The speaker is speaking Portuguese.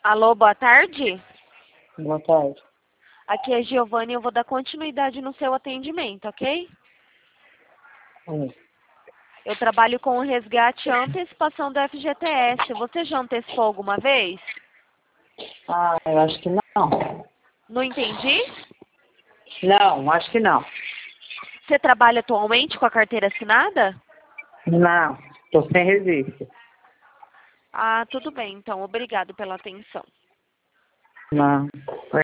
Alô, boa tarde. Boa tarde. Aqui é Giovanni, eu vou dar continuidade no seu atendimento, ok? Eu trabalho com o resgate e antecipação do FGTS. Você já antecipou alguma vez? Ah, eu acho que não. Não entendi? Não, acho que não. Você trabalha atualmente com a carteira assinada? Não, tô sem registro. Ah, tudo bem, então. Obrigado pela atenção. Não.